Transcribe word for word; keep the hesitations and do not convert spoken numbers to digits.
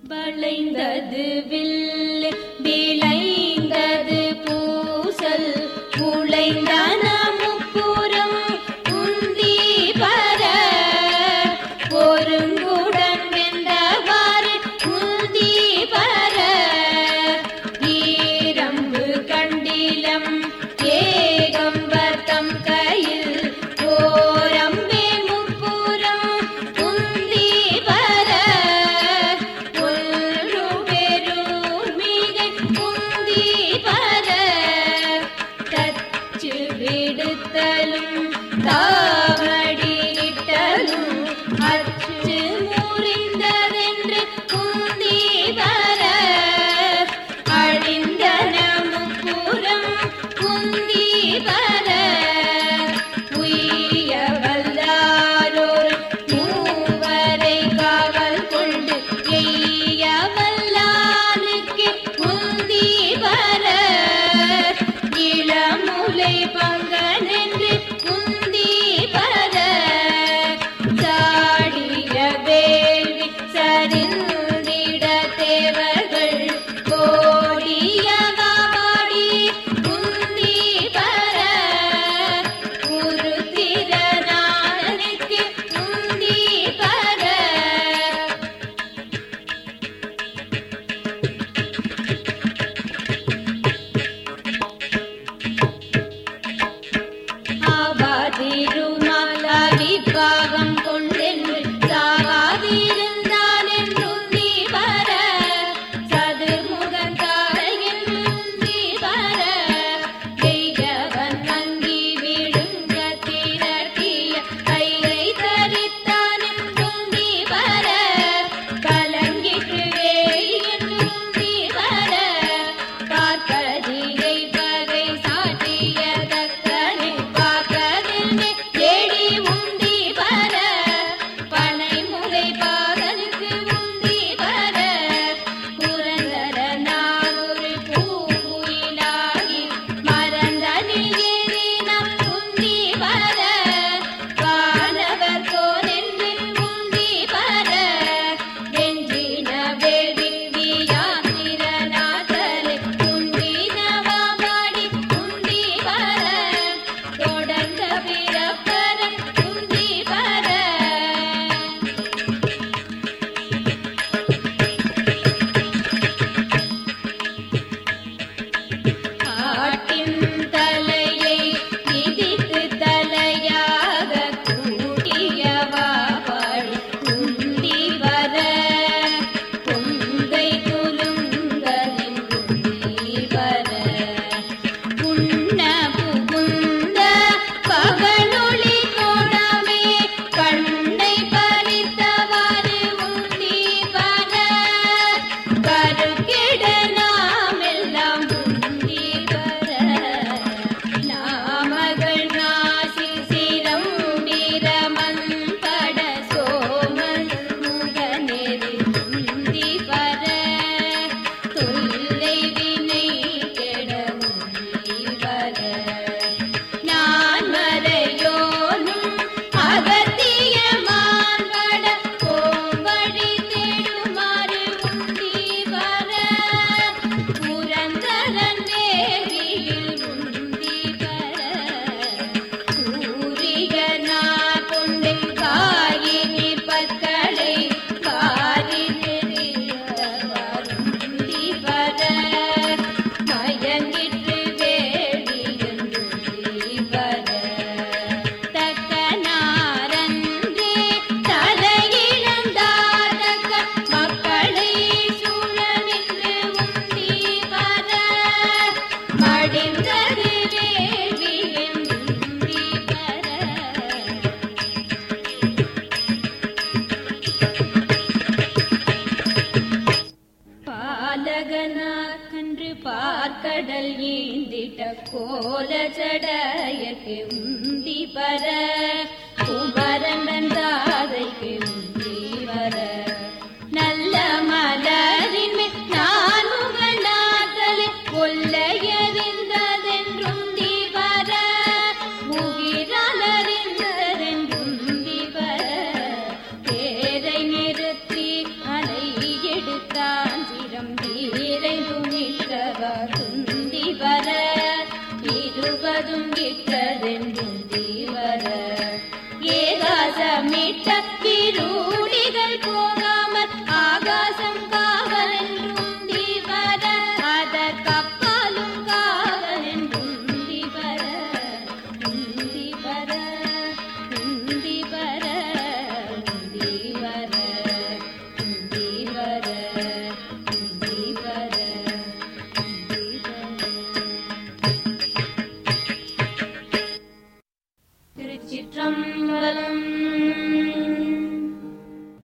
வளைந்தது வில்லு விளைந்தது பூசல் குளைந்தன முப்புறம் உந்தி பர ஒருங்குடன் வெந்தவாறு உந்தி பர ஈரம்பு கண்டிலம் ஏகம்பர் தம் கையில் ஓரம்பே முப்புறம் உந்தி பர ஒன்று பெருமிகை உந்தி பர தச்சு விடுத்தலும் தாவடியிட்டலும் அச்சு முறிந்ததென்று உந்தி பர அழிந்தன முப்புறம் உந்தி பர உய்ய வல்லாரோர் மூவரை காவல் கொண்டு எய்ய வல்லானுக்கு உந்தி பர இளமுலை பங்கனென்று உந்தி பர சாடிய வேள்வி சரிந்திட தேவர்கள் கோடிய காவாடி உந்தி பர குருதிரநாதனுக்கு உந்தி பர ஆவாதிருமால் அவிப்பாகம் கொண்டென்று சாவாதிருந்தான் என்றுந்தி பர சதுர்முகன் தாரையில் உந்தி பர தெய்வன் அங்கி விழுங்க திரட்டிய கையை தரித்தான் என்றுந்தி பர கலங்கிற்று வேலி என்றுந்தி பர பார்ப்பதியை பகை சாட்டிய தக்கனை பார்ப்பதில்லை தேடி உந்தி பர பனைமுலை பாகனுக்கு உந்தி பர புரந்தரனார் ஒரு பூங்குயிலாகி மறந்தனில் ஏறினம் உந்தி பர வானவர் கோனென்று உந்தி பர வெஞ்சின வேள்வி வியாந்திரநாதலை உந்தினவாடி உந்தி பர தொடர்ந்த பிறப்பரன் உந்தி பர ஆட்டின் தலையை இடித்து தலையாக கூட்டியவாடி உந்தி பர பொங்கை குலுங்க நின்றுந்தி பர உண்ண புகுந்த பகலொளி கோடமே கண்ணை பறித்தவாறு உந்தி பர கருக்கெட நாமெல்லாம் உந்தி பர நாமகள் நாசி சிரம் நிறமன்பட சோமன் முகநெறி உந்தி பர தொல்லை வினை கெட உந்தி பர நான் மறையோனும் அகத்திய மான்பட கோம்படி தேடுமாறு உந்தி பர புரந்தரன் வேதியில் உந்தி பர சூரியனார் கொண்டு காயினிற் பற்களை காரி நெறியவாறு உந்தி பர மயங்கிற்று வேடி என்றுந்தி பர தக்கனாரன்றே தலையிழந்தார் தக்க மக்களை சூழ நின்று உந்தி பர மடிந்தது வேள்வி என்றுந்தி பர பாலகனார் கன்று பார்க்கடல் ஈந்திட்ட கோல ஜடையர்க்கு உந்தி பர குமரன் வந்தாதைக்கு உந்தி பர நல்ல மலரின் மேல் நான் முகநாதலை கொல்லையறிந்ததென்றுந்தி பர முகிராலறிந்ததென்றுந்தி பர தேரை நிறுத்தி அலை எடுத்தார் கோலமிட்ட